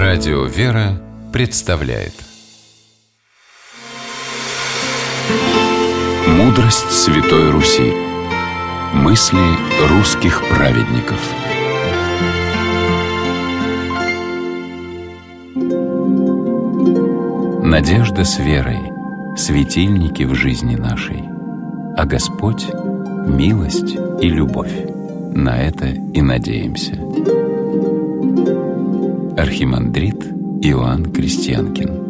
Радио «Вера» представляет Мудрость Святой Руси. Мысли русских праведников. Надежда с верой — светильники в жизни нашей, а Господь — милость и любовь. На это и надеемся. Архимандрит Иоанн Крестьянкин.